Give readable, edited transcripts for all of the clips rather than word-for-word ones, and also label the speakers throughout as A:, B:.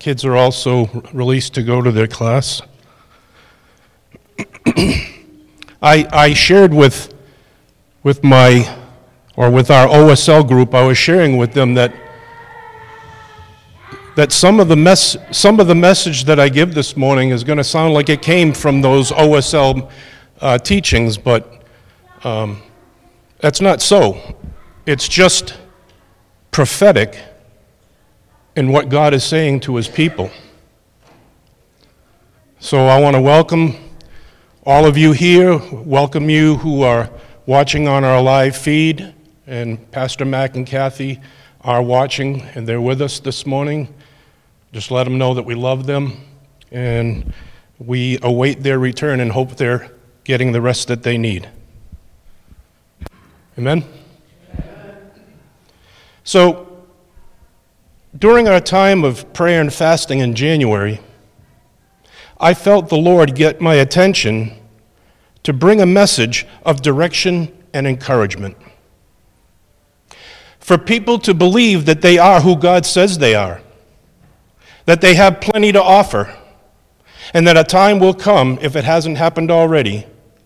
A: Kids are also released to go to their class. I shared with our OSL group, I was sharing with them that some of the message that I give this morning is going to sound like it came from those OSL teachings, but that's not so. It's just prophetic in what God is saying to his people. So I want to welcome all of you here, welcome you who are watching on our live feed, and Pastor Mac and Kathy are watching, and they're with us this morning. Just let them know that we love them, and we await their return and hope they're getting the rest that they need. Amen? So, during our time of prayer and fasting in January, I felt the Lord get my attention to bring a message of direction and encouragement. For people to believe that they are who God says they are, that they have plenty to offer, and that a time will come, if it hasn't happened already,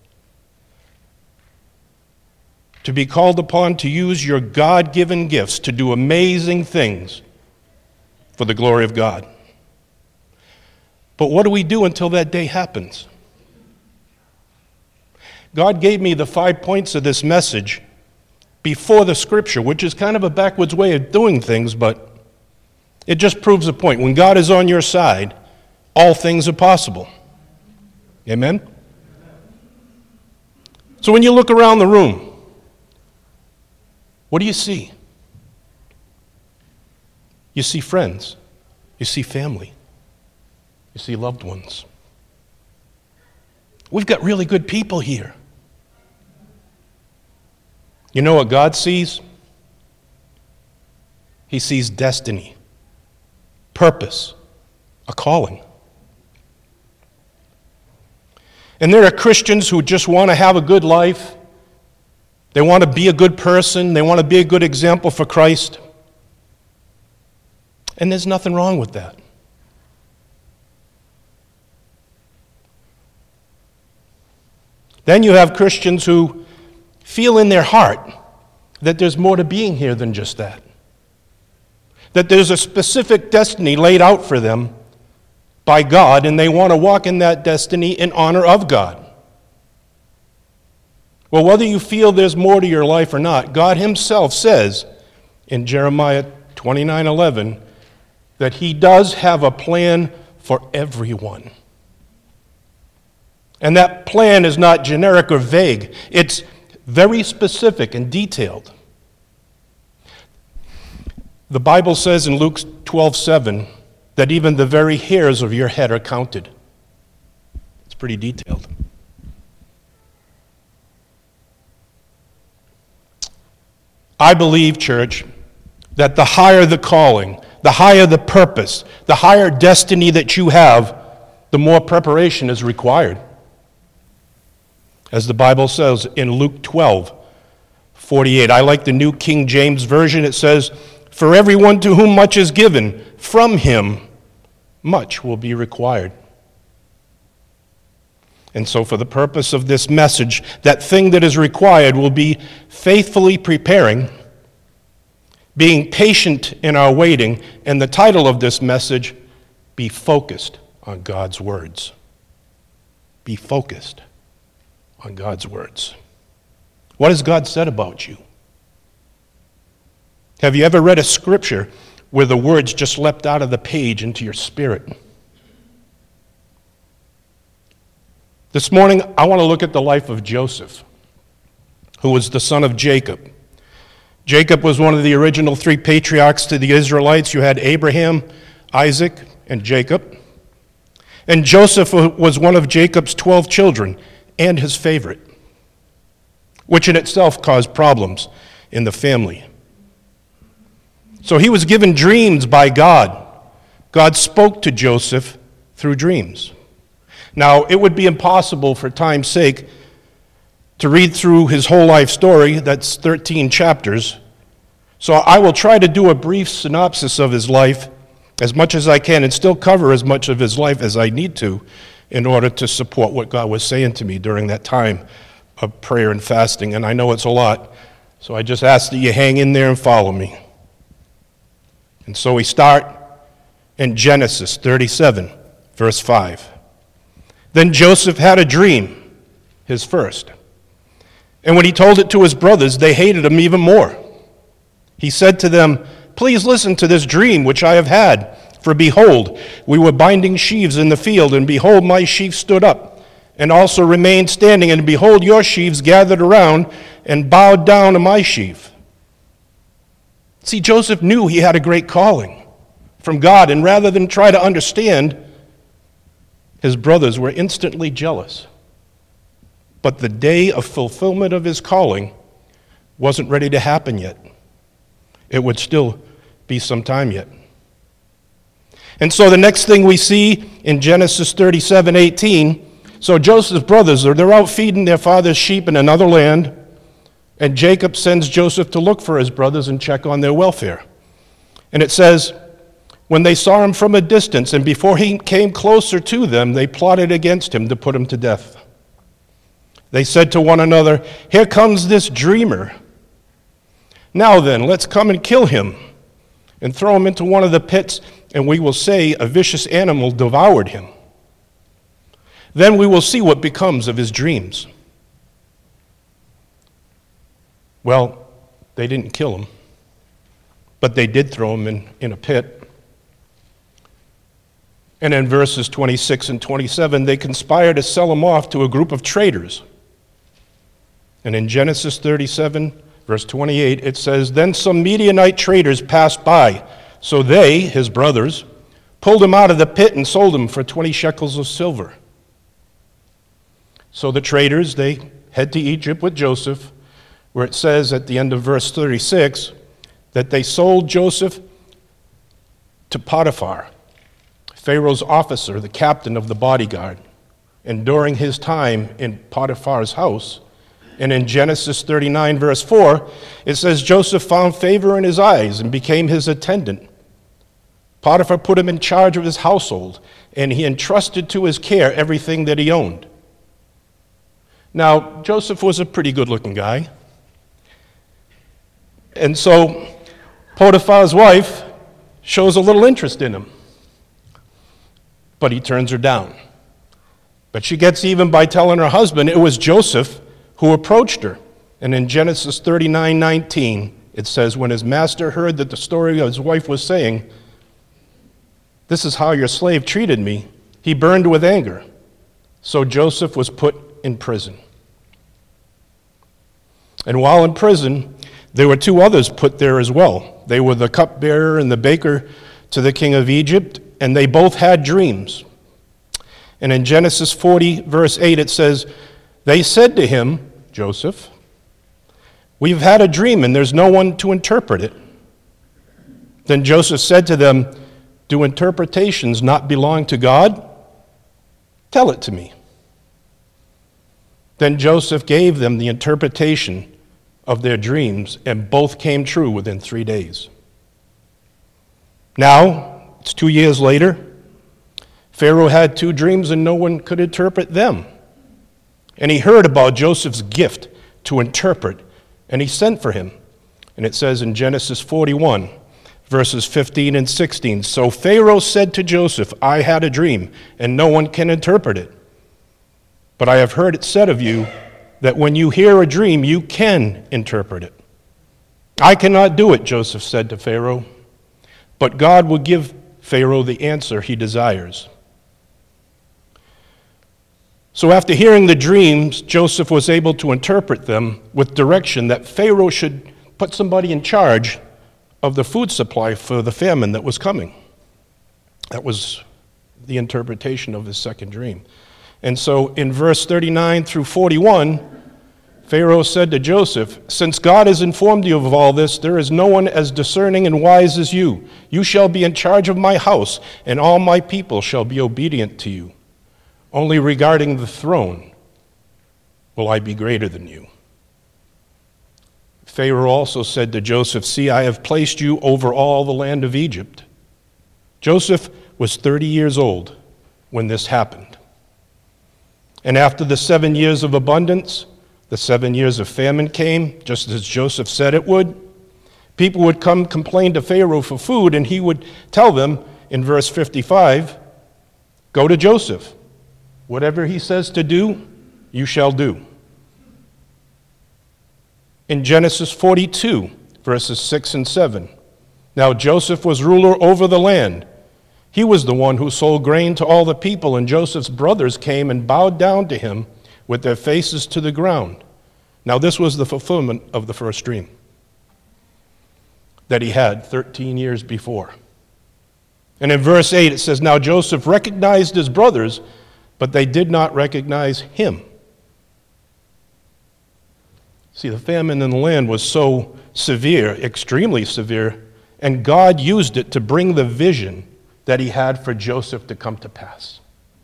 A: to be called upon to use your God-given gifts to do amazing things for the glory of God. But what do we do until that day happens? God gave me the 5 points of this message before the scripture, which is kind of a backwards way of doing things, but it just proves a point. When God is on your side, all things are possible. Amen? So when you look around the room, what do you see? You see friends. You see family. You see loved ones. We've got really good people here. You know what God sees? He sees destiny, purpose, a calling. And there are Christians who just want to have a good life. They want to be a good person. They want to be a good example for Christ. And there's nothing wrong with that. Then you have Christians who feel in their heart that there's more to being here than just that. That there's a specific destiny laid out for them by God, and they want to walk in that destiny in honor of God. Well, whether you feel there's more to your life or not, God himself says in Jeremiah 29:11 that he does have a plan for everyone. And that plan is not generic or vague. It's very specific and detailed. The Bible says in Luke 12:7 that even the very hairs of your head are counted. It's pretty detailed. I believe, church, that the higher the calling, the higher the purpose, the higher destiny that you have, the more preparation is required. As the Bible says in Luke 12:48. I like the New King James Version. It says, "For everyone to whom much is given, from him much will be required." And so for the purpose of this message, that thing that is required will be faithfully preparing, being patient in our waiting, and the title of this message, Be Focused on God's Words. Be focused on God's words. What has God said about you? Have you ever read a scripture where the words just leapt out of the page into your spirit? This morning, I want to look at the life of Joseph, who was the son of Jacob. Jacob was one of the original 3 patriarchs to the Israelites. You had Abraham, Isaac, and Jacob. And Joseph was one of Jacob's 12 children and his favorite, which in itself caused problems in the family. So he was given dreams by God. God spoke to Joseph through dreams. Now, it would be impossible for time's sake to read through his whole life story. That's 13 chapters. So I will try to do a brief synopsis of his life as much as I can and still cover as much of his life as I need to in order to support what God was saying to me during that time of prayer and fasting. And I know it's a lot, so I just ask that you hang in there and follow me. And so we start in Genesis 37, verse 5. Then Joseph had a dream, his first. And when he told it to his brothers, they hated him even more. He said to them, "Please listen to this dream which I have had. For behold, we were binding sheaves in the field, and behold, my sheaf stood up, and also remained standing, and behold, your sheaves gathered around and bowed down to my sheaf." See, Joseph knew he had a great calling from God, and rather than try to understand, his brothers were instantly jealous. But the day of fulfillment of his calling wasn't ready to happen yet. It would still be some time yet. And so the next thing we see in Genesis 37:18, so Joseph's brothers, they're out feeding their father's sheep in another land, and Jacob sends Joseph to look for his brothers and check on their welfare. And it says, when they saw him from a distance, and before he came closer to them, they plotted against him to put him to death. They said to one another, "Here comes this dreamer. Now then, let's come and kill him and throw him into one of the pits, and we will say a vicious animal devoured him. Then we will see what becomes of his dreams." Well, they didn't kill him, but they did throw him in a pit. And in verses 26 and 27, they conspired to sell him off to a group of traders. And in Genesis 37, verse 28, it says, "Then some Midianite traders passed by. So they, his brothers, pulled him out of the pit and sold him for 20 shekels of silver." So the traders, they head to Egypt with Joseph, where it says at the end of verse 36 that they sold Joseph to Potiphar, Pharaoh's officer, the captain of the bodyguard. And during his time in Potiphar's house, and in Genesis 39, verse 4, it says Joseph found favor in his eyes and became his attendant. Potiphar put him in charge of his household, and he entrusted to his care everything that he owned. Now, Joseph was a pretty good-looking guy. And so Potiphar's wife shows a little interest in him, but he turns her down. But she gets even by telling her husband it was Joseph who approached her. And in Genesis 39:19, it says, when his master heard that the story of his wife was saying, "This is how your slave treated me," he burned with anger. So Joseph was put in prison. And while in prison, there were two others put there as well. They were the cupbearer and the baker to the king of Egypt, and they both had dreams. And in Genesis 40, verse 8, it says, "They said to him," Joseph, "We've had a dream, and there's no one to interpret it." Then Joseph said to them, "Do interpretations not belong to God? Tell it to me." Then Joseph gave them the interpretation of their dreams, and both came true within 3 days. Now, it's 2 years later. Pharaoh had two dreams, and no one could interpret them. And he heard about Joseph's gift to interpret, and he sent for him. And it says in Genesis 41, verses 15 and 16, "So Pharaoh said to Joseph, 'I had a dream, and no one can interpret it. But I have heard it said of you that when you hear a dream, you can interpret it.' 'I cannot do it,' Joseph said to Pharaoh, 'but God will give Pharaoh the answer he desires.'" So after hearing the dreams, Joseph was able to interpret them with direction that Pharaoh should put somebody in charge of the food supply for the famine that was coming. That was the interpretation of his second dream. And so in verse 39 through 41, Pharaoh said to Joseph, "Since God has informed you of all this, there is no one as discerning and wise as you. You shall be in charge of my house, and all my people shall be obedient to you. Only regarding the throne will I be greater than you." Pharaoh also said to Joseph, "See, I have placed you over all the land of Egypt. Joseph was 30 years old when this happened. And after the 7 years of abundance, the 7 years of famine came, just as Joseph said it would. People would come complain to Pharaoh for food, and he would tell them in verse 55, go to Joseph. Whatever he says to do, you shall do. In Genesis 42, verses 6 and 7, now Joseph was ruler over the land. He was the one who sold grain to all the people, and Joseph's brothers came and bowed down to him with their faces to the ground. Now this was the fulfillment of the first dream that he had 13 years before. And in verse 8 it says, now Joseph recognized his brothers, but they did not recognize him. See, the famine in the land was so severe, extremely severe, and God used it to bring the vision that he had for Joseph to come to pass.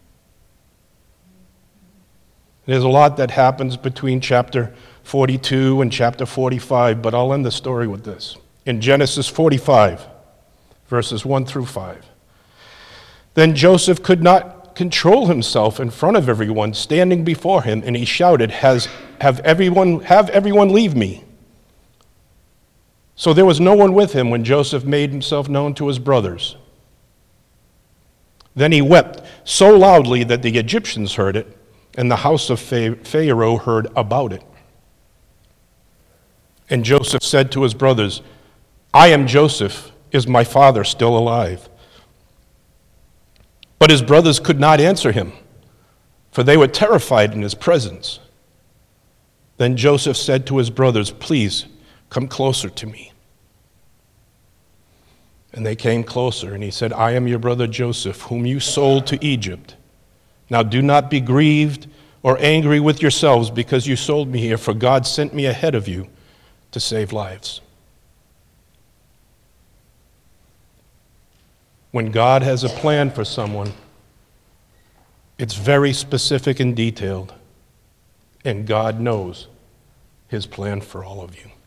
A: There's a lot that happens between chapter 42 and chapter 45, but I'll end the story with this. In Genesis 45, verses 1 through 5, then Joseph could not control himself in front of everyone standing before him, and he shouted, have everyone leave me. So there was no one with him when Joseph made himself known to his brothers. Then he wept so loudly that the Egyptians heard it, and the house of Pharaoh heard about it. And Joseph said to his brothers, I am Joseph. Is my father still alive? But his brothers could not answer him, for they were terrified in his presence. Then Joseph said to his brothers, please come closer to me. And they came closer, and he said, I am your brother Joseph, whom you sold to Egypt. Now do not be grieved or angry with yourselves because you sold me here, for God sent me ahead of you to save lives. When God has a plan for someone, it's very specific and detailed, and God knows his plan for all of you.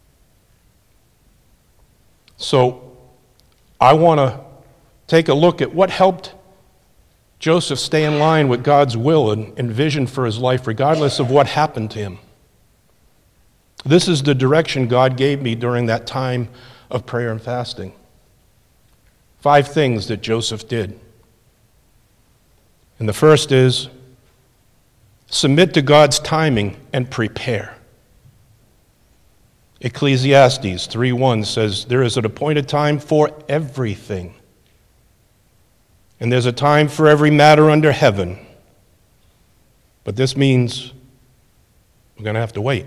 A: So I want to take a look at what helped Joseph stay in line with God's will and vision for his life, regardless of what happened to him. This is the direction God gave me during that time of prayer and fasting. 5 things that Joseph did. And the first is submit to God's timing and prepare. Ecclesiastes 3:1 says, there is an appointed time for everything. And there's a time for every matter under heaven. But this means we're going to have to wait.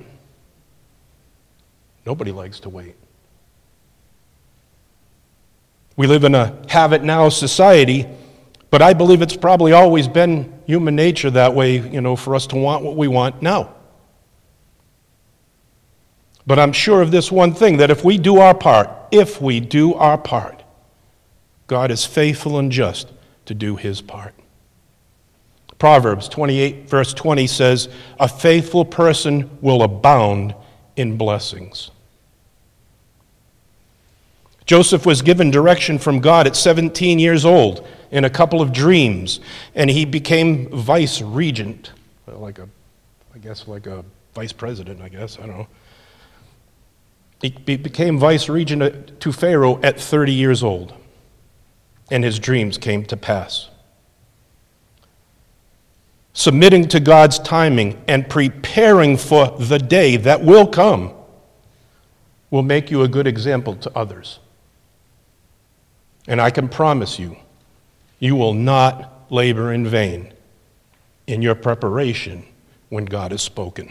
A: Nobody likes to wait. We live in a have-it-now society, but I believe it's probably always been human nature that way, for us to want what we want now. But I'm sure of this one thing, that if we do our part, God is faithful and just to do his part. Proverbs 28, verse 20 says, a faithful person will abound in blessings. Joseph was given direction from God at 17 years old in a couple of dreams, and he became vice regent, like a vice president, I don't know. He became vice regent to Pharaoh at 30 years old, and his dreams came to pass. Submitting to God's timing and preparing for the day that will come will make you a good example to others. And I can promise you, you will not labor in vain in your preparation when God has spoken.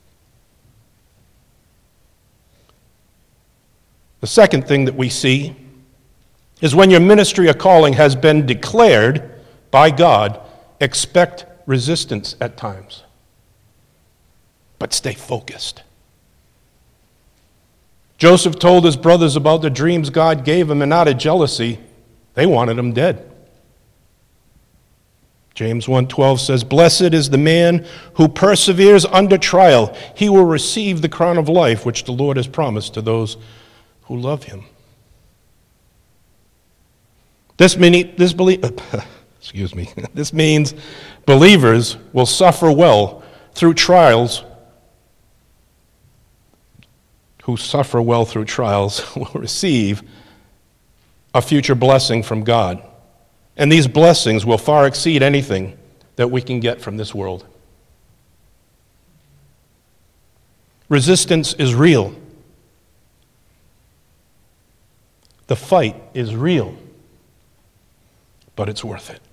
A: The second thing that we see is when your ministry or calling has been declared by God, expect resistance at times, but stay focused. Joseph told his brothers about the dreams God gave him, and out of jealousy, they wanted him dead. James 1:12 says, blessed is the man who perseveres under trial. He will receive the crown of life which the Lord has promised to those who love him. This means believers will suffer well through trials. Who suffer well through trials will receive a future blessing from God. And these blessings will far exceed anything that we can get from this world. Resistance is real. The fight is real, but it's worth it.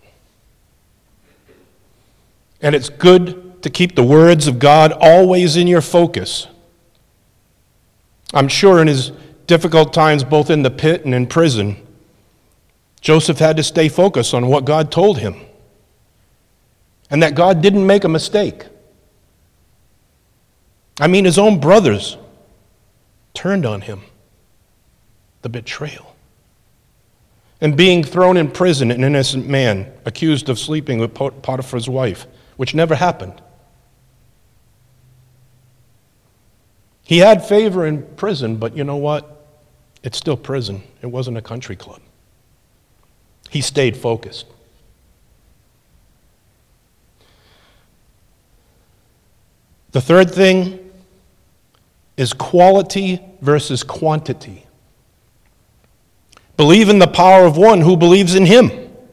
A: And it's good to keep the words of God always in your focus. I'm sure in his difficult times, both in the pit and in prison, Joseph had to stay focused on what God told him, and that God didn't make a mistake. I mean, his own brothers turned on him. The betrayal. And being thrown in prison, an innocent man accused of sleeping with Potiphar's wife, which never happened. He had favor in prison, but you know what? It's still prison. It wasn't a country club. He stayed focused. The third thing is quality versus quantity. Believe in the power of one who believes in him.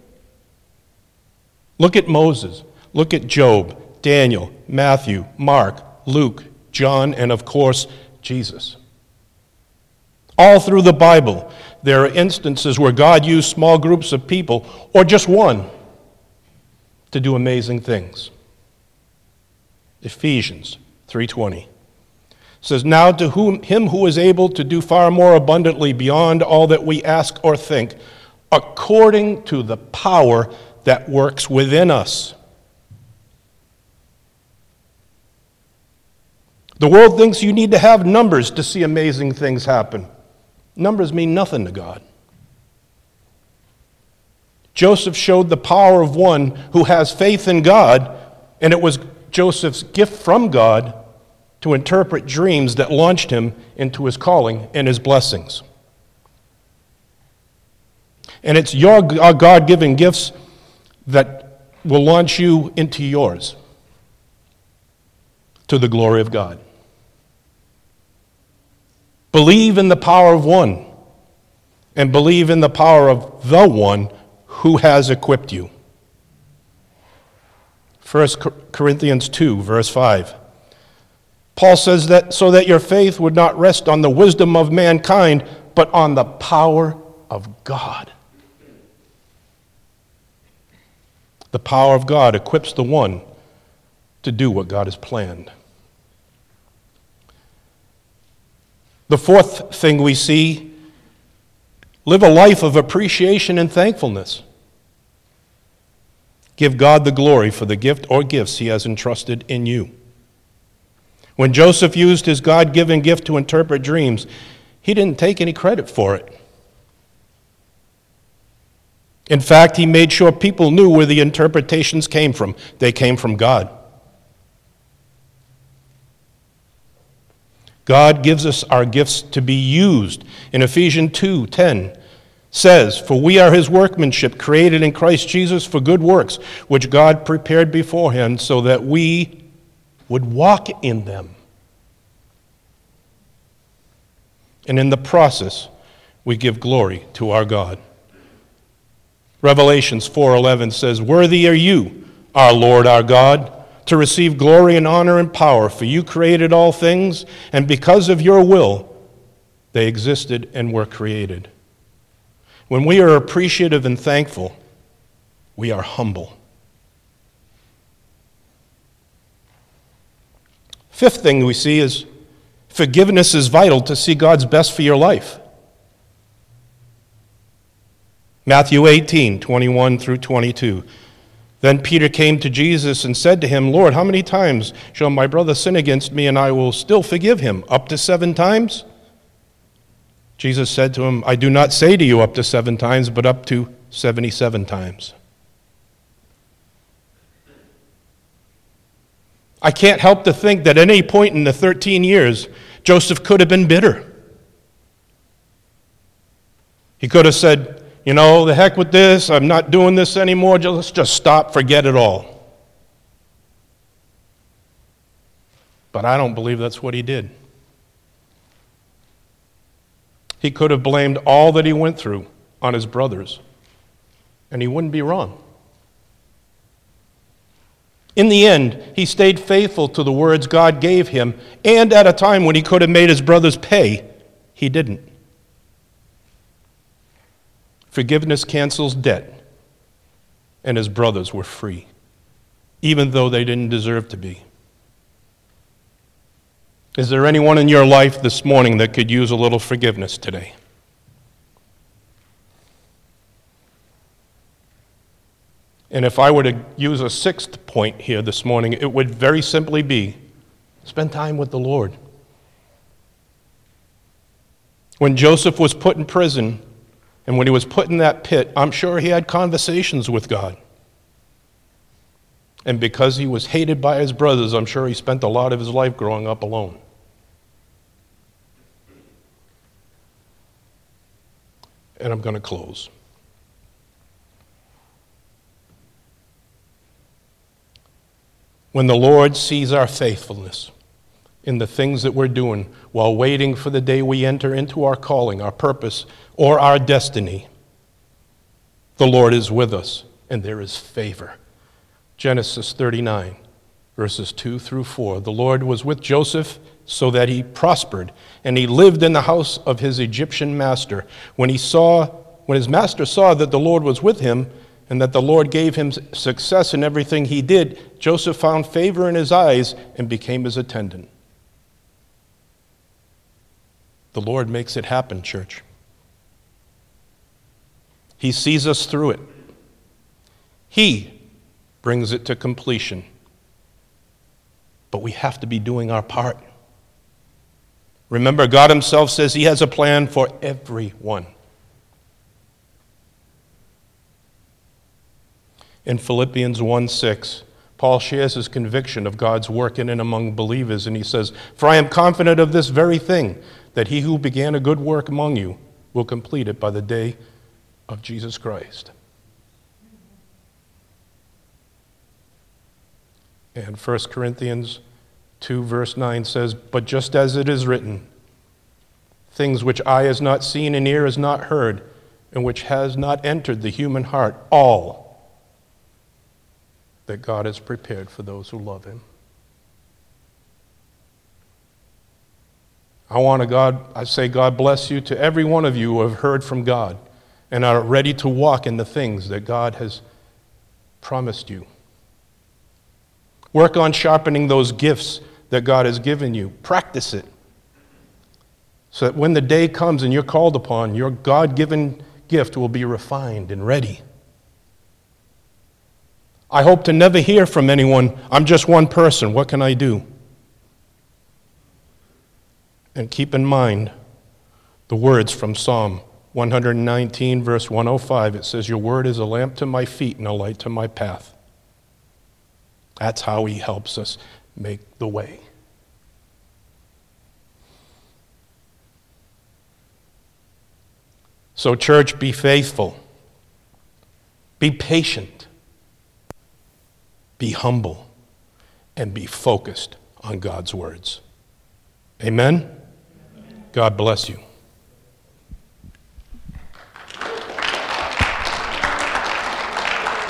A: Look at Moses. Look at Job, Daniel, Matthew, Mark, Luke, John, and of course, Jesus. All through the Bible, there are instances where God used small groups of people, or just one, to do amazing things. Ephesians 3:20 says, "Now to him who is able to do far more abundantly beyond all that we ask or think, according to the power that works within us." The world thinks you need to have numbers to see amazing things happen. Numbers mean nothing to God. Joseph showed the power of one who has faith in God, and it was Joseph's gift from God to interpret dreams that launched him into his calling and his blessings. And it's your God-given gifts that will launch you into yours, to the glory of God. Believe in the power of one, and believe in the power of the one who has equipped you. 1 Corinthians 2, verse 5. Paul says that so that your faith would not rest on the wisdom of mankind, but on the power of God. The power of God equips the one to do what God has planned. The fourth thing we see, live a life of appreciation and thankfulness. Give God the glory for the gift or gifts he has entrusted in you. When Joseph used his God-given gift to interpret dreams, he didn't take any credit for it. In fact, he made sure people knew where the interpretations came from. They came from God. God gives us our gifts to be used. In Ephesians 2:10 says, "For we are his workmanship, created in Christ Jesus for good works, which God prepared beforehand so that we would walk in them." And in the process, we give glory to our God. Revelations 4:11 says, "Worthy are you, our Lord, our God, to receive glory and honor and power, for you created all things, and because of your will, they existed and were created." When we are appreciative and thankful, we are humble. Fifth thing we see is forgiveness is vital to see God's best for your life. Matthew 18:21 through 22. Then Peter came to Jesus and said to him, "Lord, how many times shall my brother sin against me and I will still forgive him? Up to 7 times?" Jesus said to him, "I do not say to you up to 7 times, but up to 77 times. I can't help to think that at any point in the 13 years, Joseph could have been bitter. He could have said, the heck with this, I'm not doing this anymore, let's just stop, forget it all. But I don't believe that's what he did. He could have blamed all that he went through on his brothers, and he wouldn't be wrong. In the end, he stayed faithful to the words God gave him, and at a time when he could have made his brothers pay, he didn't. Forgiveness cancels debt, and his brothers were free, even though they didn't deserve to be. Is there anyone in your life this morning that could use a little forgiveness today? And if I were to use a sixth point here this morning, it would very simply be, spend time with the Lord. When Joseph was put in prison, and when he was put in that pit, I'm sure he had conversations with God. And because he was hated by his brothers, I'm sure he spent a lot of his life growing up alone. And I'm going to close. When the Lord sees our faithfulness in the things that we're doing while waiting for the day we enter into our calling, our purpose, or our destiny, the Lord is with us, and there is favor. Genesis 39, verses 2 through 4. The Lord was with Joseph so that he prospered, and he lived in the house of his Egyptian master. When his master saw that the Lord was with him, and that the Lord gave him success in everything he did, Joseph found favor in his eyes and became his attendant. The Lord makes it happen, church. He sees us through it. He brings it to completion. But we have to be doing our part. Remember, God himself says he has a plan for everyone. In Philippians 1:6, Paul shares his conviction of God's work in and among believers, and he says, "For I am confident of this very thing, that he who began a good work among you will complete it by the day of Jesus Christ." And 1 Corinthians 2, verse 9 says, "But just as it is written, things which eye has not seen and ear has not heard, and which has not entered the human heart, all that God has prepared for those who love him." I say God bless you to every one of you who have heard from God and are ready to walk in the things that God has promised you. Work on sharpening those gifts that God has given you. Practice it, so that when the day comes and you're called upon, your God-given gift will be refined and ready. I hope to never hear from anyone, "I'm just one person, what can I do?" And keep in mind the words from Psalm 119, verse 105. It says, "Your word is a lamp to my feet and a light to my path." That's how he helps us make the way. So, church, be faithful. Be patient. Be humble. And be focused on God's words. Amen? God bless you.